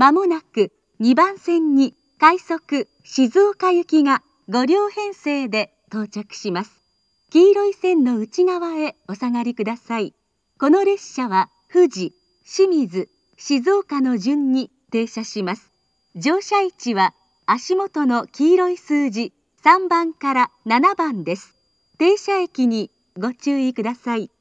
まもなく2番線に快速静岡行きが5両編成で到着します。黄色い線の内側へお下がりください。この列車は富士、清水、静岡の順に停車します。乗車位置は足元の黄色い数字3番から7番です。停車駅にご注意ください。